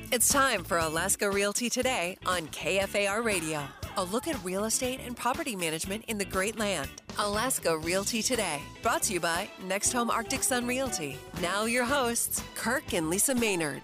It's time for Alaska Realty Today on KFAR Radio. A look at real estate and property management in the Great Land. Alaska Realty Today, brought to you by Next Home Arctic Sun Realty. Now your hosts, Kirk and Lisa Maynard.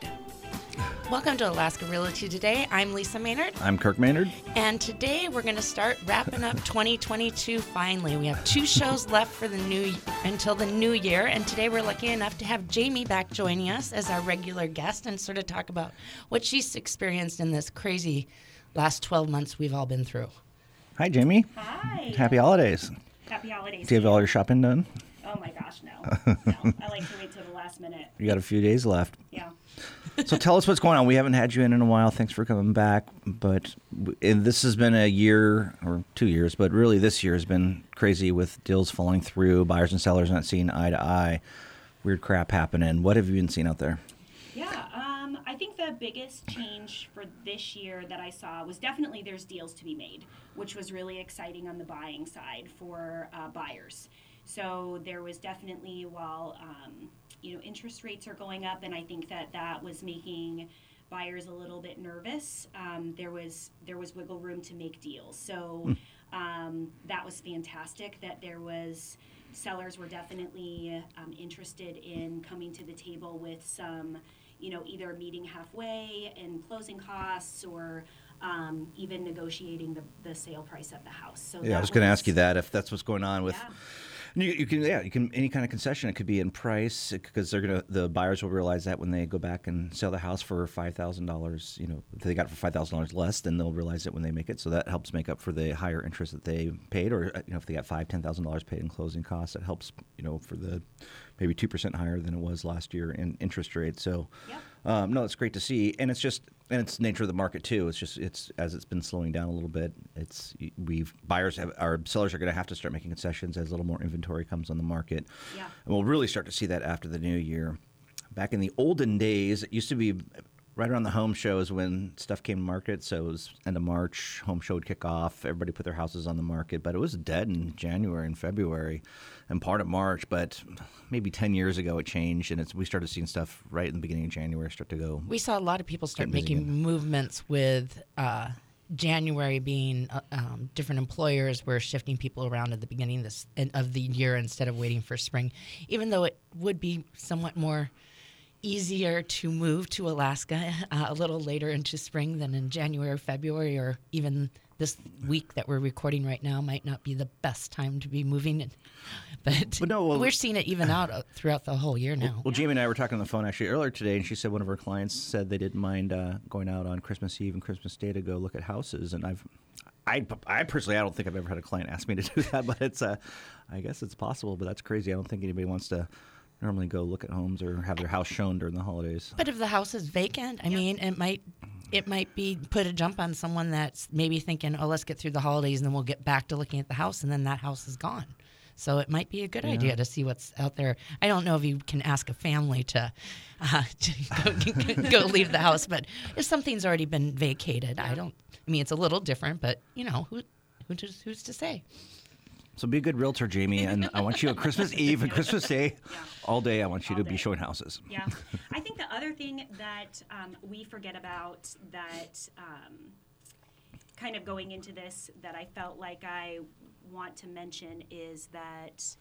Welcome to Alaska Realty Today. I'm Lisa Maynard. I'm Kirk Maynard. And today we're going to start wrapping up 2022 finally. We have 2 shows left for until the new year. And today we're lucky enough to have Jamie back joining us as our regular guest and sort of talk about what she's experienced in this crazy last 12 months we've all been through. Hi, Jamie. Hi. Happy holidays. Happy holidays. Do you have all your shopping done? Oh my gosh, no. I like to wait till the last minute. You got a few days left. Yeah. So tell us what's going on. We haven't had you in a while. Thanks for coming back. But this has been a year or 2 years, but really this year has been crazy with deals falling through, buyers and sellers not seeing eye to eye, weird crap happening. What have you been seeing out there? Yeah, I think the biggest change for this year that I saw was definitely there's deals to be made, which was really exciting on the buying side for buyers. So there was definitely, while interest rates are going up, and I think that was making buyers a little bit nervous. There was wiggle room to make deals. So that was fantastic. That there was sellers were definitely interested in coming to the table with some, either meeting halfway in closing costs or even negotiating the sale price of the house. So yeah, I was going to ask you that if that's what's going on with. Yeah. You can any kind of concession. It could be in price because the buyers will realize that when they go back and sell the house for $5,000. If they got it for $5,000 less, then they'll realize it when they make it. So that helps make up for the higher interest that they paid, or if they got $10,000 paid in closing costs, that helps for the maybe 2% higher than it was last year in interest rate. So Yep. no, it's great to see, and it's the nature of the market too. It's as it's been slowing down a little bit. Our sellers are going to have to start making concessions as a little more inventory comes on the market. Yeah. And we'll really start to see that after the new year. Back in the olden days, it used to be right around the home shows when stuff came to market. So it was end of March, home show would kick off. Everybody put their houses on the market, but it was dead in January and February and part of March. But maybe 10 years ago it changed, and we started seeing stuff right in the beginning of January start to go. We saw a lot of people start making movements with January being different employers were shifting people around at the beginning of the year instead of waiting for spring, even though it would be somewhat more easier to move to Alaska a little later into spring than in January, February, or even this week that we're recording right now might not be the best time to be moving. But no, we're seeing it even out throughout the whole year now. Well, Jamie and I were talking on the phone actually earlier today, and she said one of her clients said they didn't mind going out on Christmas Eve and Christmas Day to go look at houses. And I personally, I don't think I've ever had a client ask me to do that, but it's I guess it's possible, but that's crazy. I don't think anybody wants to normally go look at homes or have their house shown during the holidays. But if the house is vacant, I mean, it might be put a jump on someone that's maybe thinking, oh, let's get through the holidays and then we'll get back to looking at the house, and then that house is gone. So it might be a good idea to see what's out there. I don't know if you can ask a family to go leave the house, but if something's already been vacated, it's a little different, but who's to say? So be a good realtor, Jamie, and I want you on Christmas Eve and Christmas Day, all day I want you to be showing houses. Yeah. I think the other thing that we forget about that kind of going into this that I felt like I want to mention is that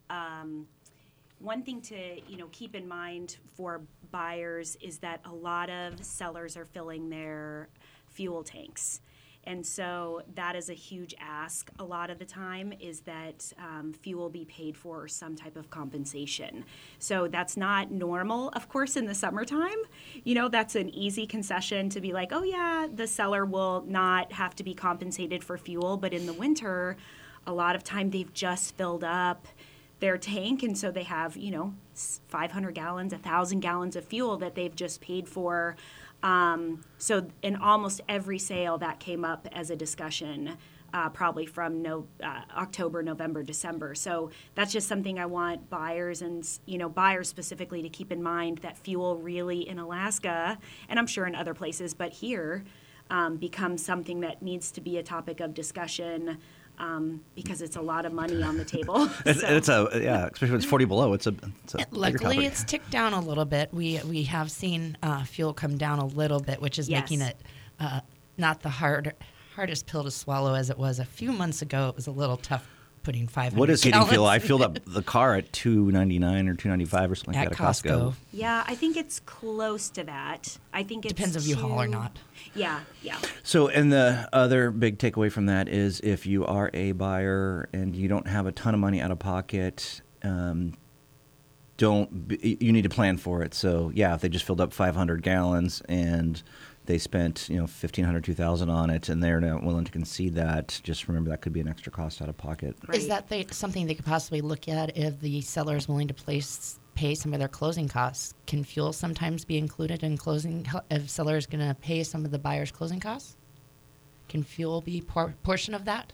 one thing to keep in mind for buyers is that a lot of sellers are filling their fuel tanks. And so that is a huge ask a lot of the time, is that fuel be paid for, or some type of compensation. So that's not normal, of course, in the summertime. That's an easy concession to be like, oh, yeah, the seller will not have to be compensated for fuel. But in the winter, a lot of time they've just filled up their tank, and so they have, 500 gallons, 1,000 gallons of fuel that they've just paid for. So in almost every sale that came up as a discussion, probably from October, November, December. So that's just something I want buyers and, buyers specifically to keep in mind, that fuel really in Alaska, and I'm sure in other places, but here becomes something that needs to be a topic of discussion because it's a lot of money on the table. It's especially when it's 40 below. It's a bigger Luckily, topic. it's ticked down a little bit. We have seen fuel come down a little bit, which is making it not the hardest pill to swallow as it was a few months ago. It was a little tough putting 500 What is heating gallons. fuel? I filled up the car at $2.99 or $2.95 or something like At that at Costco. Yeah, I think it's close to that. I think it Depends if you haul or not. Yeah. So, and the other big takeaway from that is if you are a buyer and you don't have a ton of money out of pocket, you need to plan for it. So, yeah, if they just filled up 500 gallons and they spent, $1,500, $2,000 on it, and they're not willing to concede that, just remember that could be an extra cost out of pocket. Right. Is that something they could possibly look at if the seller is willing to pay some of their closing costs? Can fuel sometimes be included in closing if seller is going to pay some of the buyer's closing costs? Can fuel be portion of that?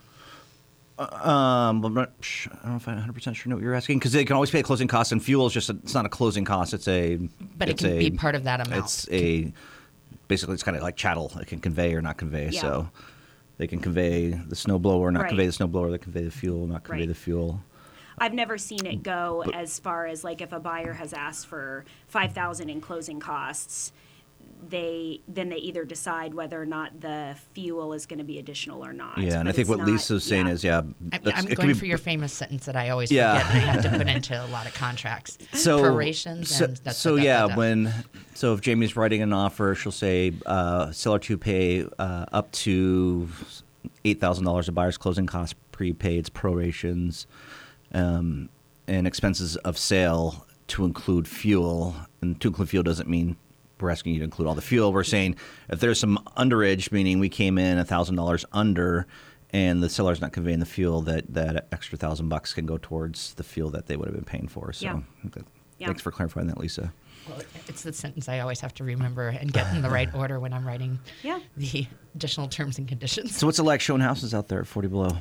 I'm not sure, I don't know if I'm 100% sure what you're asking, because they can always pay a closing cost, and fuel is it's not a closing cost. But it can be part of that amount. Basically, it's kind of like chattel. It can convey or not convey. Yeah. So they can convey the snowblower, not Right. convey the snowblower. They convey the fuel, not convey Right. the fuel. I've never seen it go as far as like if a buyer has asked for $5,000 in closing costs, they either decide whether or not the fuel is going to be additional or not. Yeah, and But I think it's what not- Lisa's saying is, I'm it going could for your famous sentence that I always Yeah. forget and I have to put into a lot of contracts. So Prorations and that's so what that yeah, does. if Jamie's writing an offer, she'll say seller to pay up to $8,000 of buyer's closing costs, prepaids, prorations, and expenses of sale to include fuel. And to include fuel doesn't mean we're asking you to include all the fuel. We're saying if there's some underage, meaning we came in $1,000 under, and the seller's not conveying the fuel, that extra $1,000 can go towards the fuel that they would have been paying for. So, Yeah. Thanks for clarifying that, Lisa. Well, it's the sentence I always have to remember and get in the right order when I'm writing Yeah. the additional terms and conditions. So, what's it like showing houses out there at 40 below?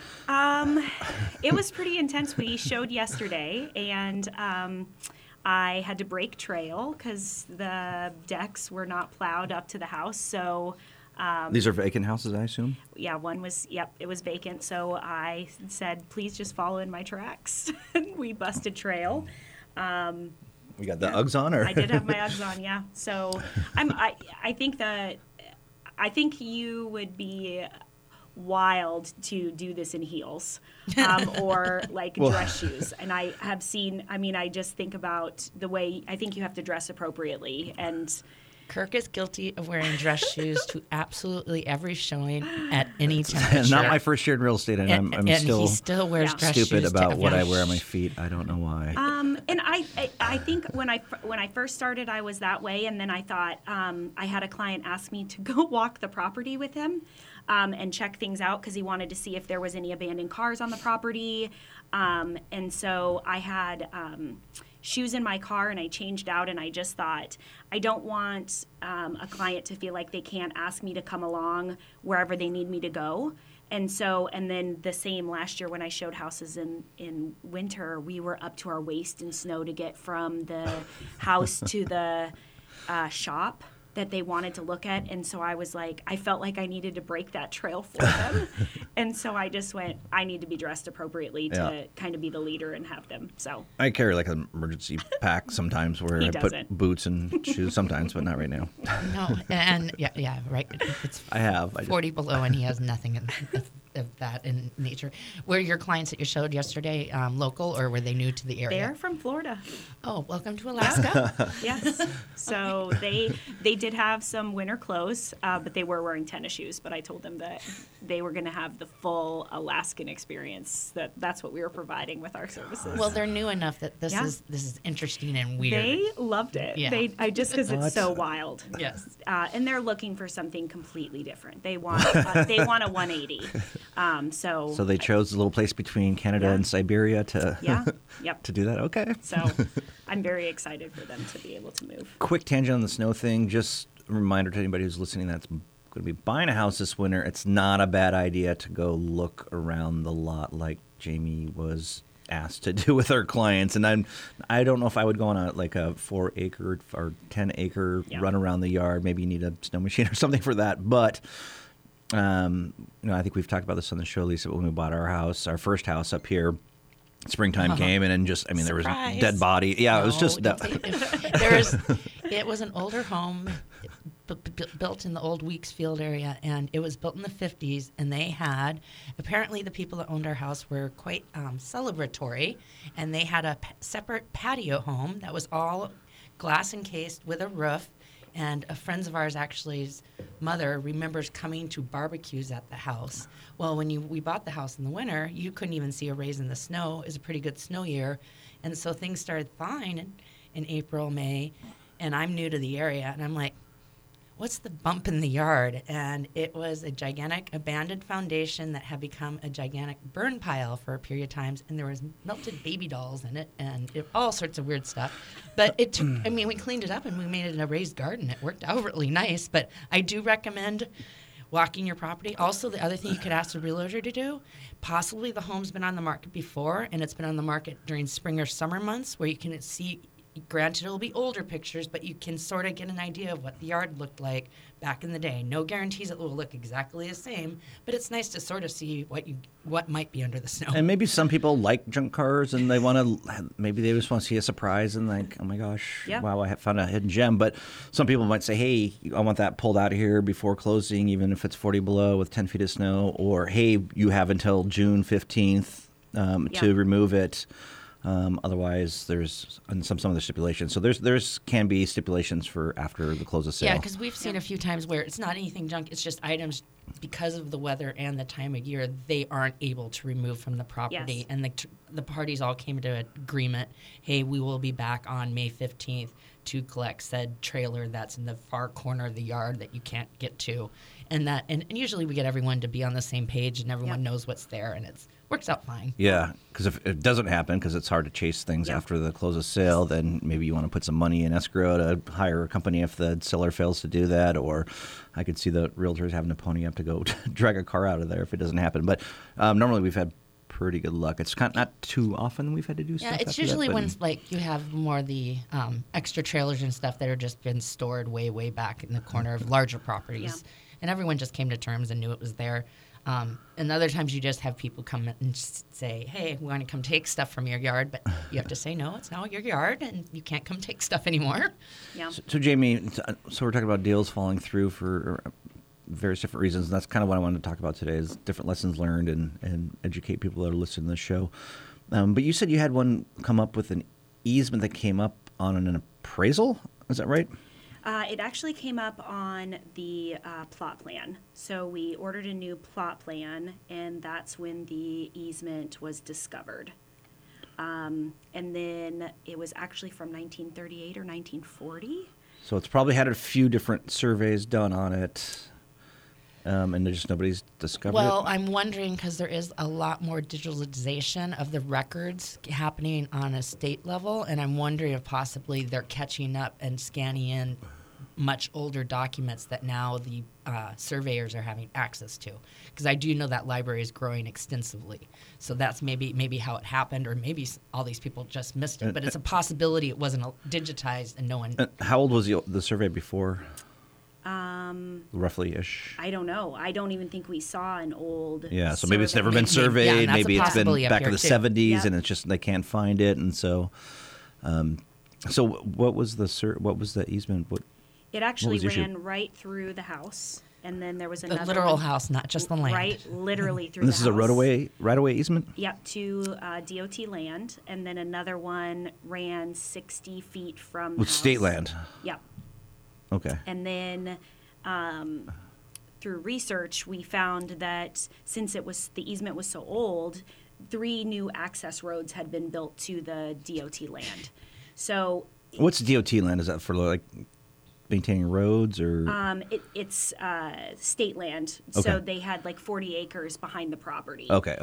It was pretty intense. We showed yesterday, and I had to break trail because the decks were not plowed up to the house. So, These are vacant houses, I assume? yeah, one was, it was vacant. So I said, please just follow in my tracks. And we busted trail. We got the Uggs on, or I did have my Uggs on, yeah. So I think you would be wild to do this in heels or like dress shoes. And I have seen, I just think about the way, I think you have to dress appropriately. And Kirk is guilty of wearing dress shoes to absolutely every showing at any temperature. not my first year in real estate, and I'm and still he still wears Yeah. dress stupid shoes about to what I every wear on my feet. I don't know why. and I think when I first started, I was that way. And then I thought, I had a client ask me to go walk the property with him and check things out because he wanted to see if there was any abandoned cars on the property. And so I had shoes in my car, and I changed out, and I just thought, I don't want a client to feel like they can't ask me to come along wherever they need me to go. And then the same last year when I showed houses in winter, we were up to our waist in snow to get from the house to the shop that they wanted to look at. And so I was like, I felt like I needed to break that trail for them. And so I just went, I need to be dressed appropriately to kind of be the leader and have them. So I carry like an emergency pack sometimes where He I doesn't. put boots and shoes sometimes, but not right now. No, and yeah, right. It's I have. 40 below, and he has nothing of that in nature. Were your clients that you showed yesterday local, or were they new to the area? they're from Florida. Oh, welcome to Alaska. Yes. So they did have some winter clothes, but they were wearing tennis shoes. But I told them that they were going to have the full Alaskan experience. That's what we were providing with our services. Well, they're new enough that this Yeah. is interesting and weird. They loved it. Yeah. Just because it's so wild. Yes. And they're looking for something completely different. They want a 180. So they chose a little place between Canada Yeah. and Siberia to Yep. to do that. Okay. So I'm very excited for them to be able to move. Quick tangent on the snow thing. Just a reminder to anybody who's listening that's going to be buying a house this winter. It's not a bad idea to go look around the lot like Jamie was asked to do with our clients. And I don't know if I would go on a 4-acre or 10-acre Yeah. run around the yard. Maybe you need a snow machine or something for that. But I think we've talked about this on the show, Lisa, but when we bought our first house up here, springtime came and then there was a dead body. Yeah, No, it was just it was an older home built in the old Weeksfield area, and it was built in the 50s, and they had, apparently the people that owned our house were quite celebratory, and they had a separate patio home that was all glass encased with a roof. And a friend of ours, actually's mother, remembers coming to barbecues at the house. Well, when we bought the house in the winter, you couldn't even see a raise in the snow. It was a pretty good snow year. And so things started thawing in April, May. And I'm new to the area. And I'm like, what's the bump in the yard? And it was a gigantic abandoned foundation that had become a gigantic burn pile for a period of times. And there was melted baby dolls in it and all sorts of weird stuff. But it took, we cleaned it up and we made it a raised garden. It worked out really nice. But I do recommend walking your property. Also, the other thing you could ask a realtor to do, possibly the home's been on the market before and it's been on the market during spring or summer months where you can see. Granted, it'll be older pictures, but you can sort of get an idea of what the yard looked like back in the day. No guarantees it will look exactly the same, but it's nice to sort of see what might be under the snow. And maybe some people like junk cars, and maybe they just want to see a surprise and like, oh my gosh, wow, I found a hidden gem. But some people might say, hey, I want that pulled out of here before closing, even if it's 40 below with 10 feet of snow, or hey, you have until June 15th to remove it. Otherwise, there's some of the stipulations. So there's can be stipulations for after the close of sale. Yeah, because we've seen a few times where it's not anything junk. It's just items because of the weather and the time of year they aren't able to remove from the property. Yes. And the parties all came to an agreement. Hey, we will be back on May 15th to collect said trailer that's in the far corner of the yard that you can't get to. And usually we get everyone to be on the same page and everyone knows what's there, and it works out fine. Yeah, because if it doesn't happen, because it's hard to chase things after the close of sale, then maybe you want to put some money in escrow to hire a company if the seller fails to do that. Or I could see the realtors having to pony up to go drag a car out of there if it doesn't happen. But normally we've had pretty good luck. It's not too often we've had to do stuff. Yeah, it's usually when like you have more the extra trailers and stuff that are just been stored way, way back in the corner of larger properties. Yeah. And everyone just came to terms and knew it was there. And other times you just have people come and say, hey, we want to come take stuff from your yard. But you have to say, no, it's not your yard, and you can't come take stuff anymore. Yeah. So Jamie, so we're talking about deals falling through for various different reasons. And that's kind of what I wanted to talk about today is different lessons learned and educate people that are listening to the show. But you said you had one come up with an easement that came up on an appraisal. Is that right? It actually came up on the plot plan. So we ordered a new plot plan, and that's when the easement was discovered. And then it was actually from 1938 or 1940. So it's probably had a few different surveys done on it, and there's just nobody's discovered it? Well, I'm wondering because there is a lot more digitalization of the records happening on a state level, and I'm wondering if possibly they're catching up and scanning in much older documents that now the surveyors are having access to. Because I do know that library is growing extensively. So that's maybe how it happened, or maybe all these people just missed it. But it's a possibility it wasn't digitized and no one... How old was the survey before? Roughly-ish. I don't know. I don't even think we saw an old Yeah, so maybe it's never survey. been surveyed. Yeah, maybe it's been possibility back in the up here, too. 70s, Yep. and it's just they can't find it. And so so what was the easement? It actually was the issue? ran right through the house, and then there was another The literal one house, not just the land. right, literally through And the this house. is a right-of-way easement? Yep, to DOT land, and then another one ran 60 feet from the With house. state land. Yep. Okay. And then through research, we found that since the easement was so old, 3 new access roads had been built to the DOT land. So What's DOT land? Is that for like maintaining roads or? it's state land. Okay. So they had like 40 acres behind the property. Okay.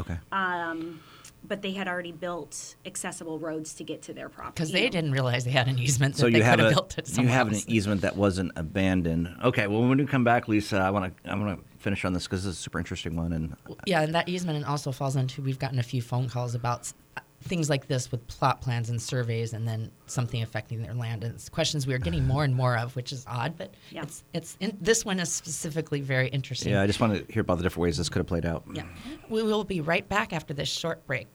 But they had already built accessible roads to get to their property. Because they didn't realize they had an easement that So they you could have have built it you somewhere have an else. easement that wasn't abandoned. Okay. Well, when we come back, Lisa, I want to finish on this because this is a super interesting one. And Yeah, and that easement also falls into, we've gotten a few phone calls about things like this with plot plans and surveys, and then something affecting their land. And it's questions we are getting more and more of, which is odd, but this one is specifically very interesting. Yeah, I just want to hear about the different ways this could have played out. Yeah. We will be right back after this short break.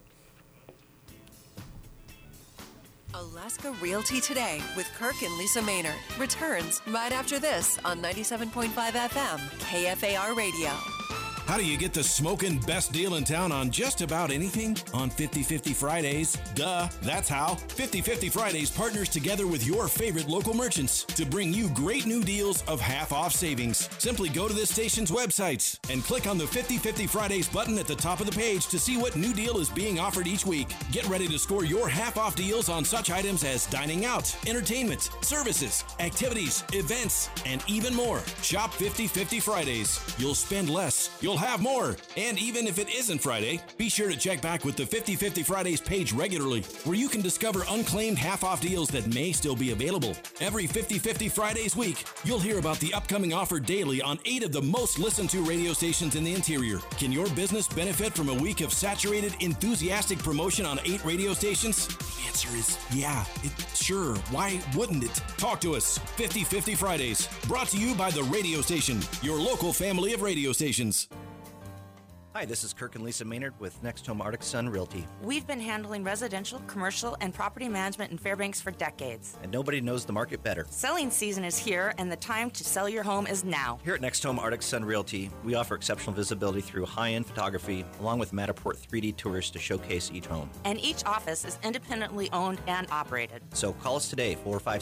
Alaska Realty Today with Kirk and Lisa Maynard returns right after this on 97.5 FM KFAR Radio. How do you get the smoking best deal in town on just about anything? On 50/50 Fridays. Duh, that's how. 50/50 Fridays partners together with your favorite local merchants to bring you great new deals of half-off savings. Simply go to the station's websites and click on the 50/50 Fridays button at the top of the page to see what new deal is being offered each week. Get ready to score your half-off deals on such items as dining out, entertainment, services, activities, events, and even more. Shop 50/50 Fridays. You'll spend less. You'll have more. And even if it isn't Friday, be sure to check back with the 50/50 Fridays page regularly, where you can discover unclaimed half-off deals that may still be available. Every 50/50 Fridays week, you'll hear about the upcoming offer daily on 8 of the most listened to radio stations in the interior. Can your business benefit from a week of saturated, enthusiastic promotion on 8 radio stations? The answer is yeah. Sure. Why wouldn't it? Talk to us. 50/50 Fridays. Brought to you by the radio station, your local family of radio stations. Hi, this is Kirk and Lisa Maynard with Next Home Arctic Sun Realty. We've been handling residential, commercial, and property management in Fairbanks for decades. And nobody knows the market better. Selling season is here, and the time to sell your home is now. Here at Next Home Arctic Sun Realty, we offer exceptional visibility through high-end photography, along with Matterport 3D tours to showcase each home. And each office is independently owned and operated. So call us today,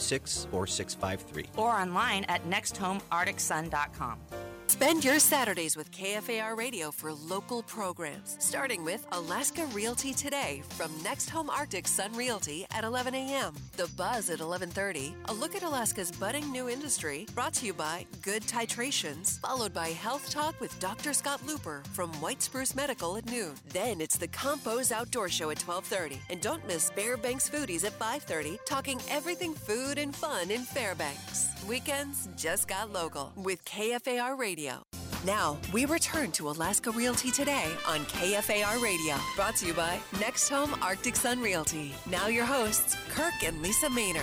456-4653. Or online at nexthomearcticsun.com. Spend your Saturdays with KFAR Radio for local programs, starting with Alaska Realty Today from Next Home Arctic Sun Realty at 11 a.m. The Buzz at 11:30, a look at Alaska's budding new industry, brought to you by Good Titrations, followed by Health Talk with Dr. Scott Looper from White Spruce Medical at noon. Then it's the Compos Outdoor Show at 12:30. And don't miss Fairbanks Foodies at 5:30, talking everything food and fun in Fairbanks. Weekends just got local with KFAR Radio. Now, we return to Alaska Realty Today on KFAR Radio. Brought to you by Next Home Arctic Sun Realty. Now your hosts, Kirk and Lisa Maynard.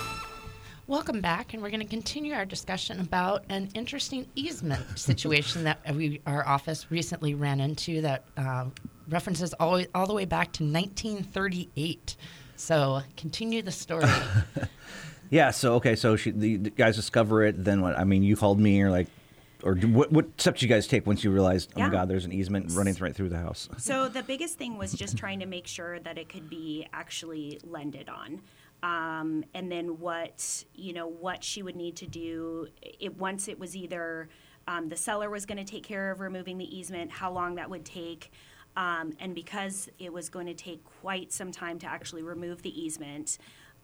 Welcome back, and we're going to continue our discussion about an interesting easement situation that our office recently ran into that references all the way back to 1938. So continue the story. Yeah, so the guys discover it, then what? I mean, you called me, or like, or what steps did you guys take once you realized, oh my God, there's an easement running right through the house? So the biggest thing was just trying to make sure that it could be actually lended on. And then what she would need to do, once it was either the seller was going to take care of removing the easement, how long that would take. And because it was going to take quite some time to actually remove the easement,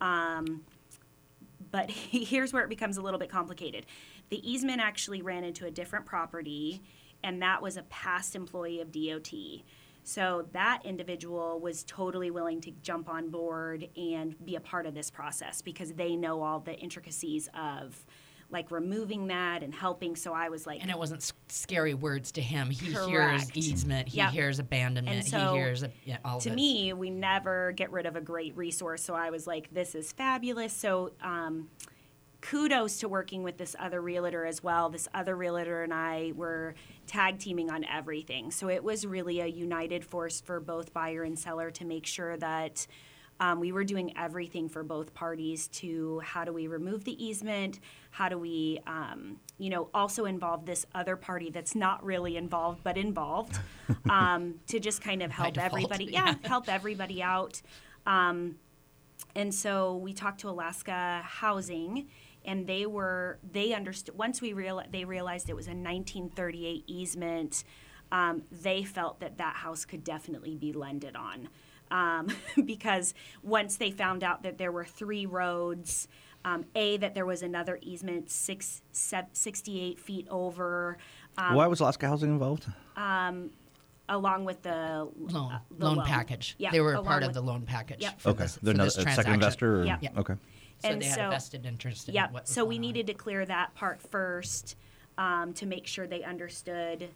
but here's where it becomes a little bit complicated. The easement actually ran into a different property, and that was a past employee of DOT. So that individual was totally willing to jump on board and be a part of this process because they know all the intricacies of like removing that and helping. So I was like... And it wasn't scary words to him. He Correct. hears easement. He hears abandonment. And so, he hears all of it. To me, we never get rid of a great resource. So I was like, this is fabulous. So kudos to working with this other realtor as well. This other realtor and I were tag teaming on everything. So it was really a united force for both buyer and seller to make sure that we were doing everything for both parties to how do we remove the easement, how do we, also involve this other party that's not really involved but involved to just kind of help everybody. Help everybody out. And so we talked to Alaska Housing, and they understood once they realized it was a 1938 easement. They felt that house could definitely be lended on. Because once they found out that there were 3 roads, that there was another easement 68 feet over. Why was Alaska Housing involved? Along with the loan package. Yeah, they were a part of the loan package. Yep. For Okay, this, they're for not this a second transaction. investor? Or? Yeah. Okay. So And they had a vested interest in what was So we going on. needed to clear that part first to make sure they understood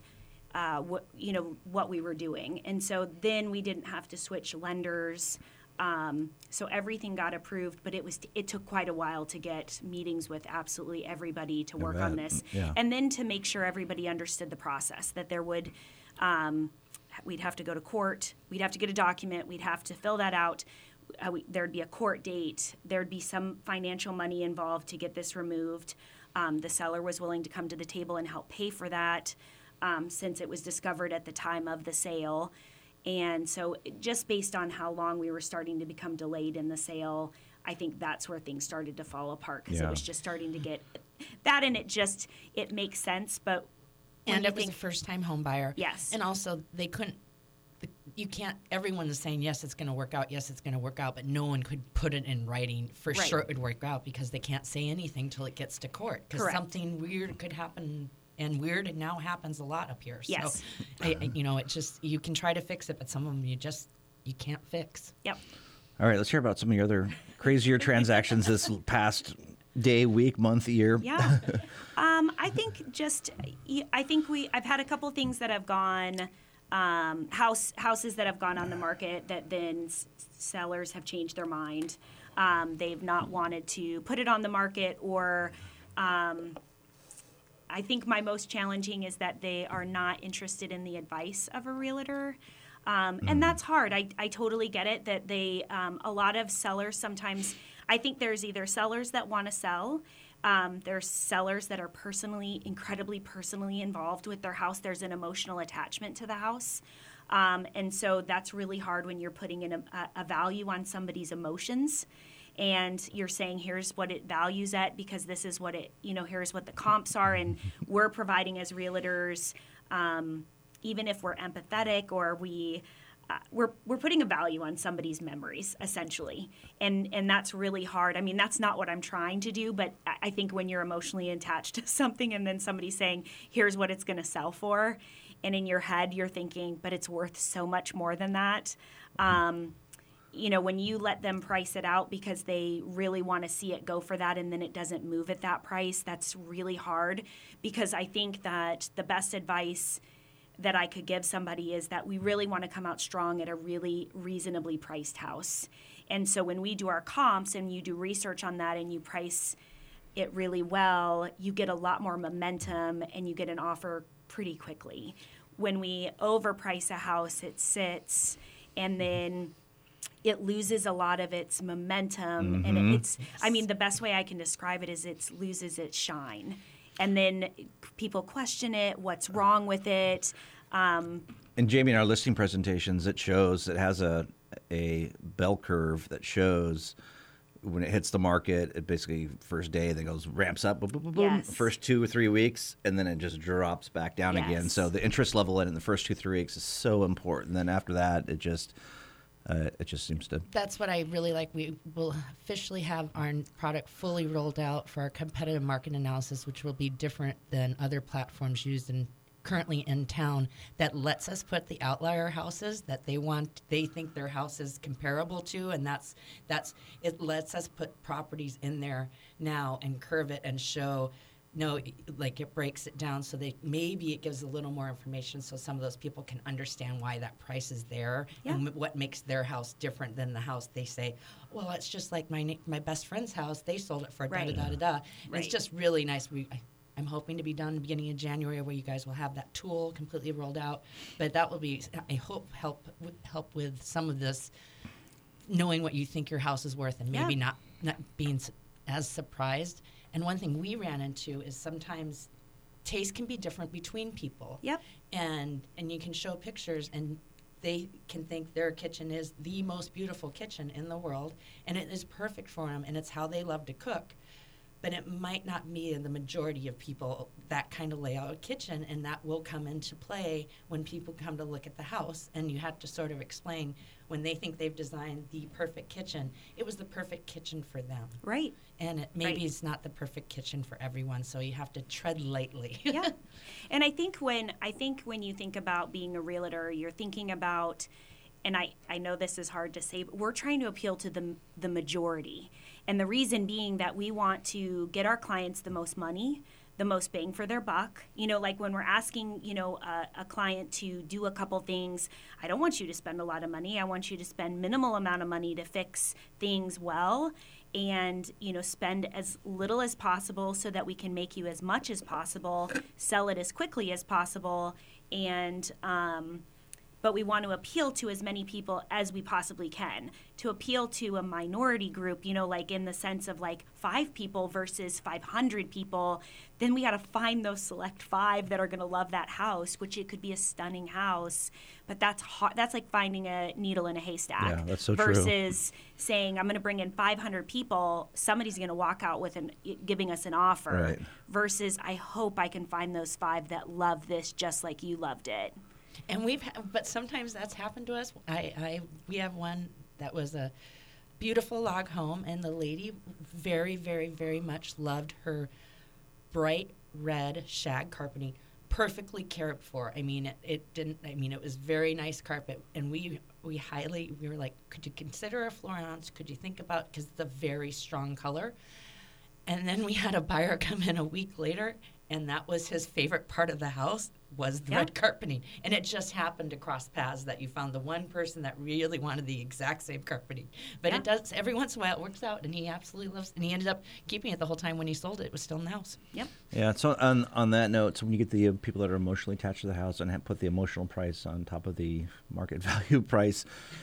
what we were doing. And so then we didn't have to switch lenders. So everything got approved, but it took quite a while to get meetings with absolutely everybody to work on this. Yeah. And then to make sure everybody understood the process, that there would, we'd have to go to court, we'd have to get a document, we'd have to fill that out. There'd be a court date, there'd be some financial money involved to get this removed. The seller was willing to come to the table and help pay for that, since it was discovered at the time of the sale. And so just based on how long we were starting to become delayed in the sale, I think that's where things started to fall apart, because it was just starting to get that, and it makes sense. But and it was a first-time home buyer. Yes. And also everyone's saying, yes, it's going to work out, yes, it's going to work out, but no one could put it in writing for sure it would work out, because they can't say anything till it gets to court, because something weird could happen. And weird now happens a lot up here. Yes. So, it just, you can try to fix it, but some of them you can't fix. Yep. All right, let's hear about some of your other crazier transactions this past day, week, month, year. Yeah. I think I've had a couple things that have gone, houses that have gone on the market that then sellers have changed their mind. They've not wanted to put it on the market, or I think my most challenging is that they are not interested in the advice of a realtor. And that's hard. I totally get it that a lot of sellers sometimes, I think there's either sellers that want to sell, there's sellers that are incredibly personally involved with their house. There's an emotional attachment to the house. And so that's really hard when you're putting in a value on somebody's emotions. And you're saying, here's what it values at, because this is what here's what the comps are, and we're providing as realtors, even if we're empathetic, or we're putting a value on somebody's memories, essentially. And that's really hard. I mean, that's not what I'm trying to do, but I think when you're emotionally attached to something, and then somebody's saying, here's what it's going to sell for, and in your head you're thinking, but it's worth so much more than that. When you let them price it out because they really want to see it go for that, and then it doesn't move at that price, that's really hard, because I think that the best advice that I could give somebody is that we really want to come out strong at a really reasonably priced house. And so when we do our comps and you do research on that and you price it really well, you get a lot more momentum and you get an offer pretty quickly. When we overprice a house, it sits, and then it loses a lot of its momentum, and the best way I can describe it is it loses its shine, and then people question it, what's wrong with it. And Jamie, in our listing presentations, it has a bell curve that shows when it hits the market, it basically first day that ramps up, boom, boom, boom, boom, first 2 or 3 weeks, and then it just drops back down again. So the interest level in the first 2-3 weeks is so important. Then after that, it just seems to. That's what I really like. We will officially have our product fully rolled out for our competitive market analysis, which will be different than other platforms used currently in town, that lets us put the outlier houses that they think their house is comparable to, and that's it lets us put properties in there now and curve it and show. No, like it breaks it down so maybe it gives a little more information so some of those people can understand why that price is there and what makes their house different than the house they say, well, it's just like my best friend's house. They sold it for da-da-da-da-da. It's just really nice. I'm hoping to be done beginning of January, where you guys will have that tool completely rolled out. But that will be, I hope, help with some of this, knowing what you think your house is worth and maybe not being as surprised. And one thing we ran into is sometimes taste can be different between people. Yep. And you can show pictures, and they can think their kitchen is the most beautiful kitchen in the world, and it is perfect for them, and it's how they love to cook. But it might not be in the majority of people that kind of layout kitchen, and that will come into play when people come to look at the house. And you have to sort of explain, when they think they've designed the perfect kitchen, it was the perfect kitchen for them. Right. And it maybe it's not the perfect kitchen for everyone, so you have to tread lightly. Yeah. And I think when you think about being a realtor, you're thinking about, and I know this is hard to say, but we're trying to appeal to the majority. And the reason being that we want to get our clients the most money, the most bang for their buck. Like when we're asking, a client to do a couple things, I don't want you to spend a lot of money. I want you to spend minimal amount of money to fix things well, and spend as little as possible so that we can make you as much as possible, sell it as quickly as possible, and but we want to appeal to as many people as we possibly can. To appeal to a minority group, like in the sense of like 5 people versus 500 people, then we got to find those select 5 that are going to love that house, which it could be a stunning house, but that's hard. That's like finding a needle in a haystack. Yeah, that's so true. Versus saying, I'm going to bring in 500 people, somebody's going to walk out with giving us an offer. Right. Versus, I hope I can find those 5 that love this just like you loved it. And but sometimes that's happened to us. We have one that was a beautiful log home, and the lady very, very, very much loved her bright red shag carpeting, perfectly cared for. I mean, it was very nice carpet, and we were like, could you consider a Florence? Could you think about, because it's a very strong color. And then we had a buyer come in a week later, and that was his favorite part of the house, was the red carpeting. And it just happened to cross paths that you found the one person that really wanted the exact same carpeting. But it does, every once in a while it works out, and he absolutely loves it. And he ended up keeping it the whole time. When he sold it, it was still in the house. Yep. Yeah, so on that note, so when you get the people that are emotionally attached to the house and put the emotional price on top of the market value price,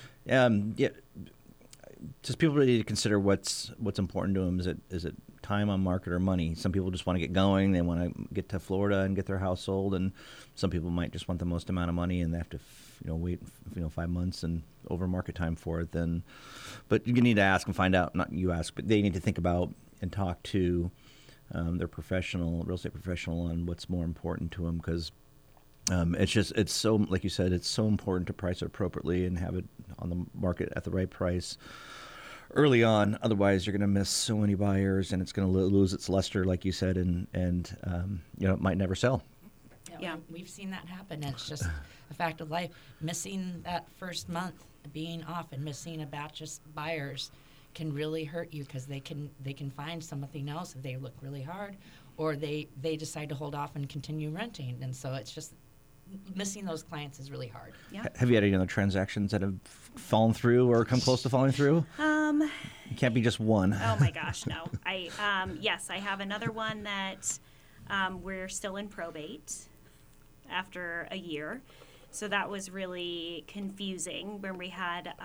just people really need to consider what's important to them. Is it time on market or money? Some people just want to get going. They want to get to Florida and get their house sold, and some people might just want the most amount of money, and they have to wait 5 months and over market time for it. But you need to ask and find out. Not you ask, but they need to think about and talk to their real estate professional on what's more important to them, because it's so, like you said, it's so important to price it appropriately and have it on the market at the right price early on. Otherwise, you're going to miss so many buyers, and it's going to lose its luster, like you said, and it might never sell. Yeah, we've seen that happen. And it's just a fact of life. Missing that first month, being off, and missing a batch of buyers can really hurt you, because they can find something else if they look really hard, or they decide to hold off and continue renting. And so it's just, missing those clients is really hard. Yeah. Have you had any other transactions that have fallen through or come close to falling through? It can't be just one. Oh my gosh, no. Yes, I have another one that we're still in probate after a year. So that was really confusing when we had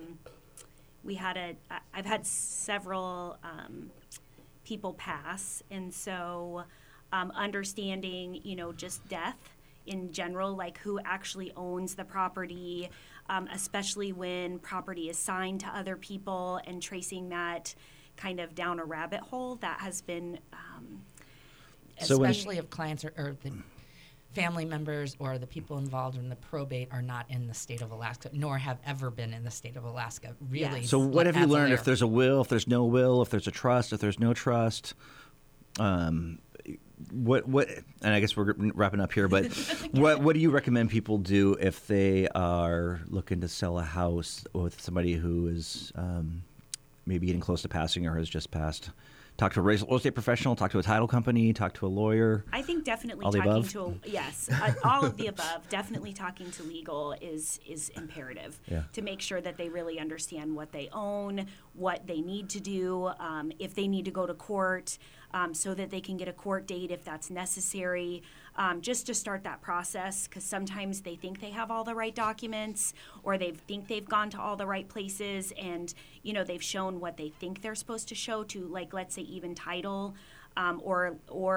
I've had several people pass, and so understanding, just death in general, like who actually owns the property, especially when property is signed to other people, and tracing that kind of down a rabbit hole, that has been especially if clients or the family members or the people involved in the probate are not in the state of Alaska, nor have ever been in the state of Alaska. Really. So what have you learned? If there's a will, if there's no will, if there's a trust, if there's no trust, what? And I guess we're wrapping up here, but what do you recommend people do if they are looking to sell a house with somebody who is maybe getting close to passing or has just passed? Talk to a real estate professional, talk to a title company, talk to a lawyer. I think definitely all talking to all of the above. Definitely talking to legal is imperative to make sure that they really understand what they own, what they need to do, if they need to go to court, so that they can get a court date if that's necessary, just to start that process, because sometimes they think they have all the right documents, or they think they've gone to all the right places, and they've shown what they think they're supposed to show to, like, let's say even title, or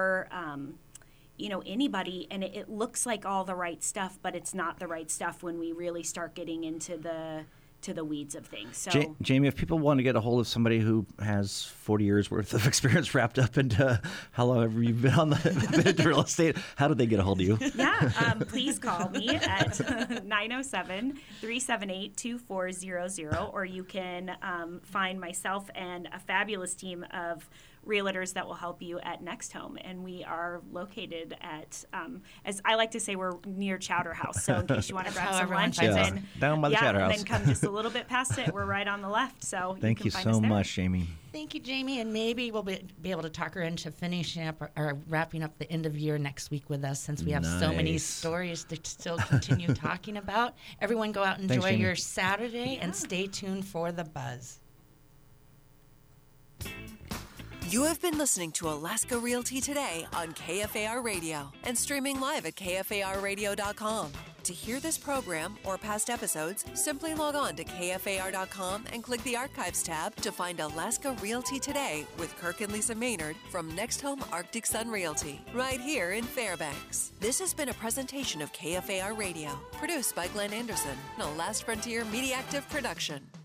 anybody, and it looks like all the right stuff, but it's not the right stuff when we really start getting into the weeds of things. So, Jamie, if people want to get a hold of somebody who has 40 years worth of experience wrapped up into how long have you been been into real estate, how do they get a hold of you? Yeah, please call me at 907-378-2400, or you can find myself and a fabulous team of realtors that will help you at Next Home. And we are located at, as I like to say, we're near Chowder House. So in case you want to grab some lunch, and down by the Chowder House. And then come just a little bit past it. We're right on the left. So Thank you can find so us there. much, Jamie. Thank you, Jamie, and maybe we'll be able to talk her into finishing up or wrapping up the end of year next week with us, since we have so many Nice. stories to still continue talking about. Everyone go out and Thanks, enjoy Jamie. your Saturday, and stay tuned for the buzz. You have been listening to Alaska Realty Today on KFAR Radio and streaming live at KFARradio.com. To hear this program or past episodes, simply log on to KFAR.com and click the Archives tab to find Alaska Realty Today with Kirk and Lisa Maynard from Next Home Arctic Sun Realty, right here in Fairbanks. This has been a presentation of KFAR Radio, produced by Glenn Anderson, a Last Frontier Media Active production.